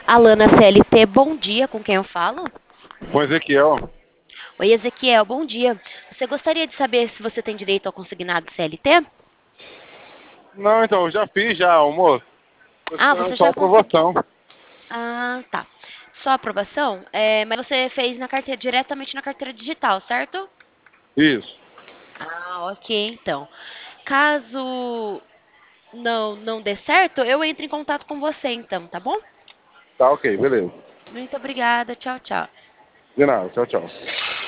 Alana CLT, bom dia, com quem eu falo? Com Ezequiel. Oi, Ezequiel, bom dia. Você gostaria de saber se você tem direito ao consignado CLT? Não, então, eu já fiz já, almoço. Tô Ah, esperando você só a já conseguiu. aprovação. Ah, tá. Só aprovação? Mas você fez na carteira, diretamente na carteira digital, certo? Isso. Ah, ok, então. Caso não dê certo, eu entro em contato com você, então, tá bom? Tá ok, beleza. Muito obrigada, tchau, tchau. De nada, tchau, tchau.